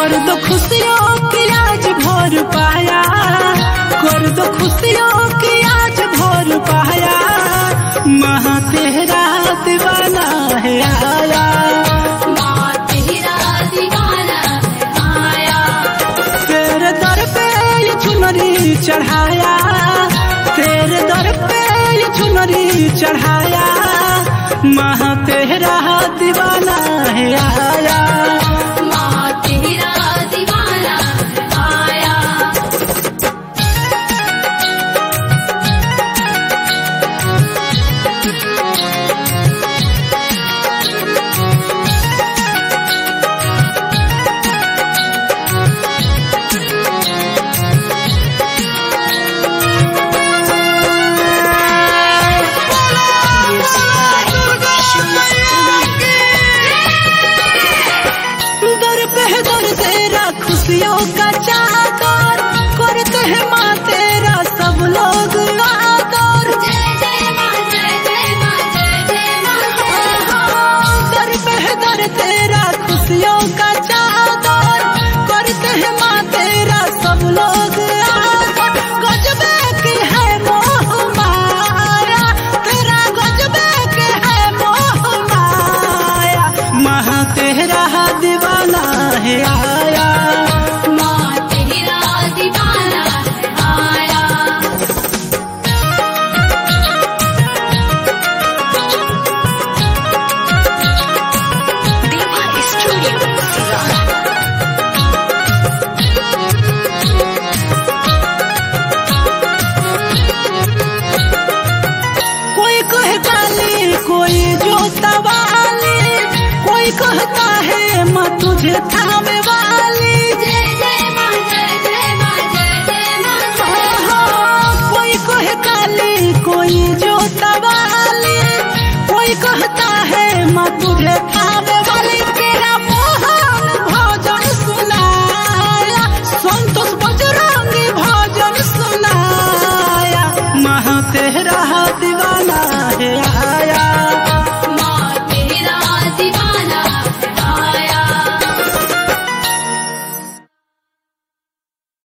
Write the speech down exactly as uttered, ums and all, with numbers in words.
कर दो खुशियों की आज भोर पाया, कर दो खुशियों की आज भोर पाया, माँ तेरा दीवाना है आया, माँ तेरा दीवाना है आया। तेरे दर पे ये चुनरी चढ़ाया, तेरे दर पे ये चुनरी चढ़ाया, माँ तेरा दीवाना है आया, माँ तेरा दीवाना है आया। खुशियों का चादर करते हैं माँ तेरा सब लोग आदर, जय जय माँ जय जय माँ जय जय माँ। दर पे दर तेरा खुशियों का चादर करते हैं माँ तेरा सब लोग आदर। गजबे की है मोह माया, तेरा गजबे की है मोह माया, माँ तेरा दीवाना है आया, माँ तेरा दीवाना है आया। देवा स्टूडियो कोई कहता ले कोई जोता वाली, कोई कहता है माँ तुझे थामे वाली, जय जय माँ जय जय माँ जय जय माँ। कोई कहे काली कोई जोता वाली, कोई कहता है माँ तुझे थामे वाली, तेरा मोहन भजन सुनाया, संतोष बजरंगी भजन सुनाया, माँ तेरा दीवाना है।